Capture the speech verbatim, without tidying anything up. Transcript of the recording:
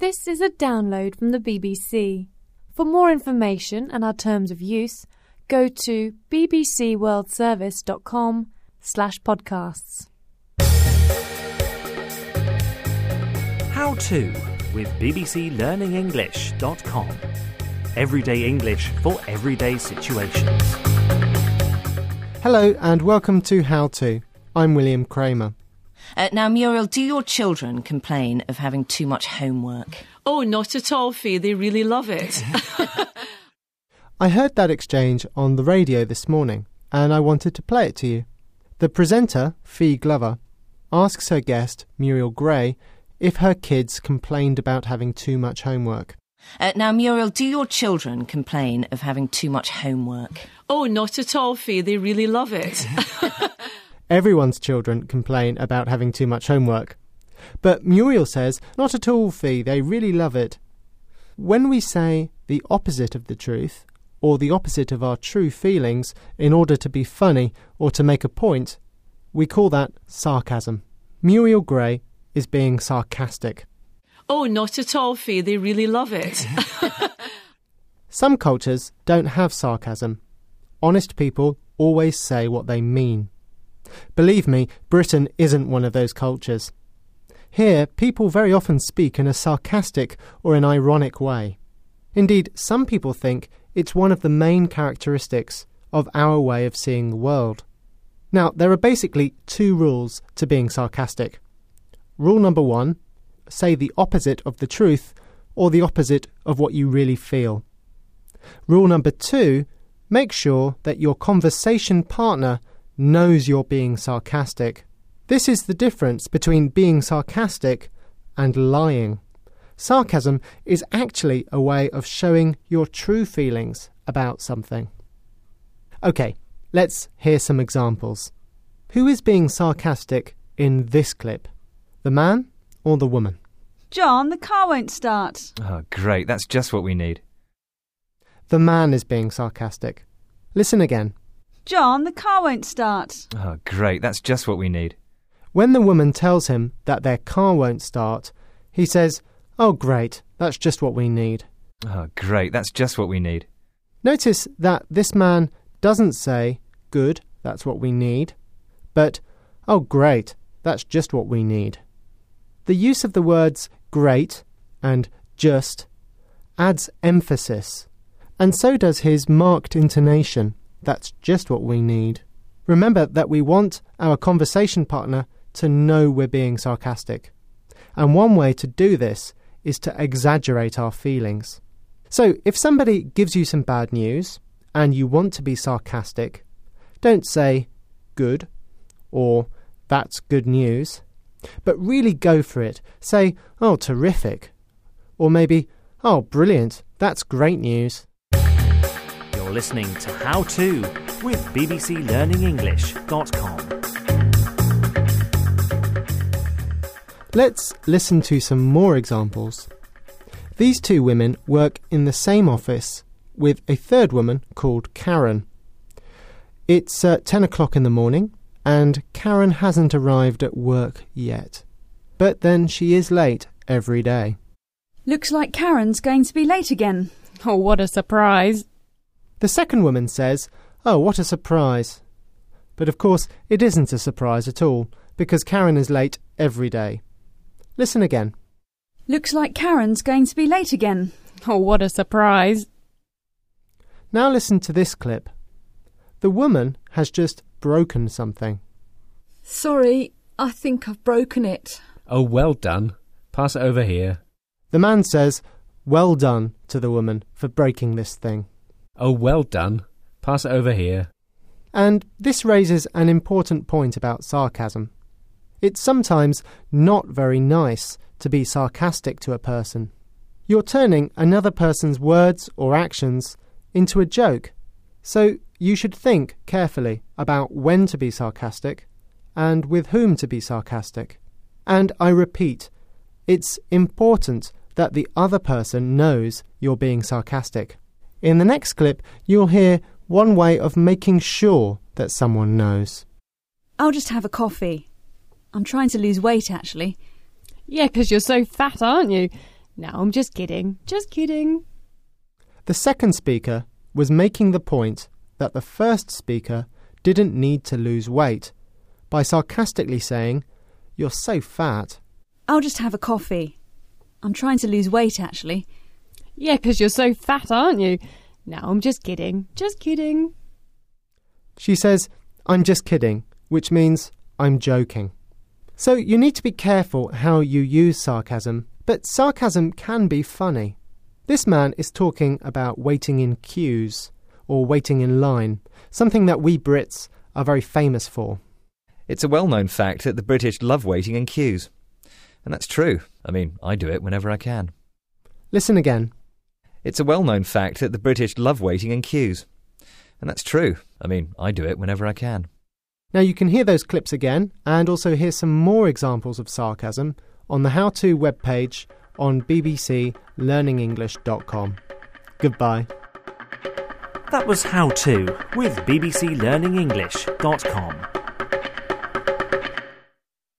This is a download from the B B C. For more information and our terms of use, go to bbcworldservice.com slash podcasts. How to with b b c learning english dot com. Everyday English for everyday situations. Hello and welcome to How To. I'm William Kramer. Uh, now, Muriel, do your children complain of having too much homework? Oh, not at all, Fee. They really love it. I heard that exchange on the radio this morning and I wanted to play it to you. The presenter, Fee Glover, asks her guest, Muriel Gray, if her kids complained about having too much homework. Uh, now, Muriel, do your children complain of having too much homework? Oh, not at all, Fee. They really love it. Everyone's children complain about having too much homework. But Muriel says, not at all, Fee, they really love it. When we say the opposite of the truth, or the opposite of our true feelings, in order to be funny or to make a point, we call that sarcasm. Muriel Gray is being sarcastic. Oh, not at all, Fee. They really love it. Some cultures don't have sarcasm. Honest people always say what they mean. Believe me, Britain isn't one of those cultures. Here, people very often speak in a sarcastic or an ironic way. Indeed, some people think it's one of the main characteristics of our way of seeing the world. Now, there are basically two rules to being sarcastic. Rule number one, say the opposite of the truth or the opposite of what you really feel. Rule number two, make sure that your conversation partner knows you're being sarcastic. This is the difference between being sarcastic and lying. Sarcasm is actually a way of showing your true feelings about something. Okay, let's hear some examples. Who is being sarcastic in this clip? The man or the woman? John, the car won't start. Oh, great. That's just what we need. The man is being sarcastic. Listen again. John, the car won't start. Oh, great. That's just what we need. When the woman tells him that their car won't start, he says, "Oh, great. That's just what we need." Oh, great. That's just what we need. Notice that this man doesn't say, "Good, that's what we need," but, "Oh, great. That's just what we need." The use of the words great and just adds emphasis, and so does his marked intonation. That's just what we need. Remember that we want our conversation partner to know we're being sarcastic. And one way to do this is to exaggerate our feelings. So if somebody gives you some bad news and you want to be sarcastic, don't say good or that's good news, but really go for it. Say, "Oh, terrific," or maybe, "Oh, brilliant, that's great news." You're listening to How To with b b c learning english dot com. Let's listen to some more examples. These two women work in the same office with a third woman called Karen. It's uh, ten o'clock in the morning and Karen hasn't arrived at work yet. But then she is late every day. Looks like Karen's going to be late again. Oh, what a surprise. The second woman says, "Oh, what a surprise." But of course, it isn't a surprise at all, because Karen is late every day. Listen again. Looks like Karen's going to be late again. Oh, what a surprise. Now listen to this clip. The woman has just broken something. Sorry, I think I've broken it. Oh, well done. Pass it over here. The man says, "Well done," to the woman for breaking this thing. Oh, well done. Pass it over here. And this raises an important point about sarcasm. It's sometimes not very nice to be sarcastic to a person. You're turning another person's words or actions into a joke. So you should think carefully about when to be sarcastic and with whom to be sarcastic. And I repeat, it's important that the other person knows you're being sarcastic. In the next clip, you'll hear one way of making sure that someone knows. I'll just have a coffee. I'm trying to lose weight, actually. Yeah, 'cause you're so fat, aren't you? No, I'm just kidding. Just kidding. The second speaker was making the point that the first speaker didn't need to lose weight by sarcastically saying, "You're so fat." I'll just have a coffee. I'm trying to lose weight, actually. Yeah, 'cause you're so fat, aren't you? No, I'm just kidding. Just kidding. She says, "I'm just kidding," which means I'm joking. So you need to be careful how you use sarcasm, but sarcasm can be funny. This man is talking about waiting in queues or waiting in line, something that we Brits are very famous for. It's a well-known fact that the British love waiting in queues. And that's true. I mean, I do it whenever I can. Listen again. It's a well-known fact that the British love waiting in queues. And that's true. I mean, I do it whenever I can. Now you can hear those clips again and also hear some more examples of sarcasm on the How To webpage on b b c learning english dot com. Goodbye. That was How To with b b c learning english dot com.